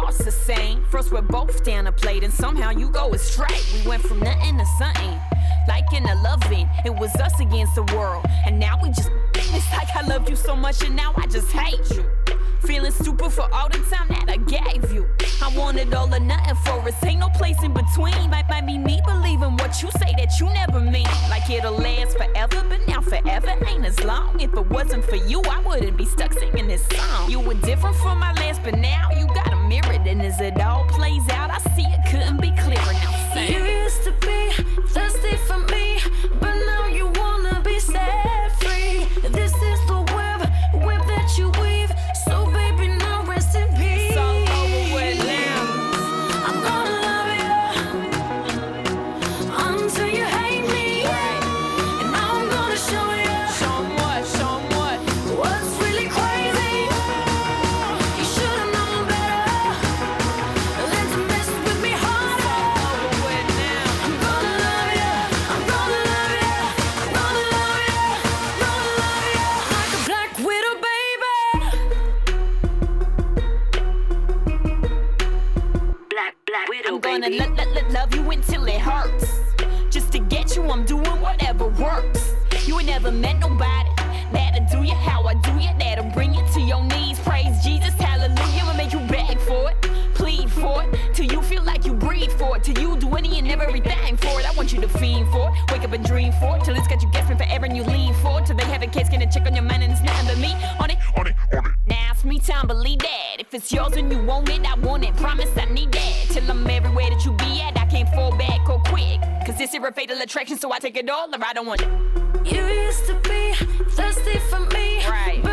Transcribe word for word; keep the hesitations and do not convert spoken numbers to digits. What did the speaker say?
hearts the same. First we're both down a plate, and somehow you go astray. We went from nothing to something, like in a loving. It was us against the world, and now we just. It's like I loved you so much, and now I just hate you. Feeling stupid for all the time that I gave you. I wanted all or nothing for us, ain't no place in between. Might, might be me believing what you say that you never mean. Like it'll last forever, but now forever ain't as long. If it wasn't for you, I wouldn't be stuck singing this song. You were different from my last, but now you got a mirror. And as it all plays out, I see it couldn't be clearer. Now sing. You used to be thirsty for me, but now you wanna be set free. This is the web, web that you weave. So baby, now rest in peace. It's all over with now. I'm gonna love you until you hate me. And now I'm gonna show you. Show 'em what, show 'em what. What's really crazy? You should've known better than to mess with me harder. It's all over with now. I'm gonna love you. I'm gonna love you. I'm gonna love you. Gonna love you like a black widow, baby. Black, black widow, I'm gonna baby. lo- lo- lo- love you until it hurts. Just to get you, I'm doing whatever works. You ain't never met nobody that'll do you how I do you, that'll bring you to your knees. Praise Jesus, hallelujah. I'ma make you beg for it, plead for it, till you feel like you breathe for it, till you do any and everything for it. I want you to fiend for it, wake up and dream for it, till it's got you guessing forever and you lean for it, till they have a case, gonna check on your mind and it's nothing but me on it. On it, on it. Now it's me time, believe that. If it's yours and you want it, I want it. Promise I need that. Till I'm everywhere that you be at, I can't fall back or quick. Cause this here a fatal attraction, so I take it all or I don't want it. You used to be thirsty for me, Right. but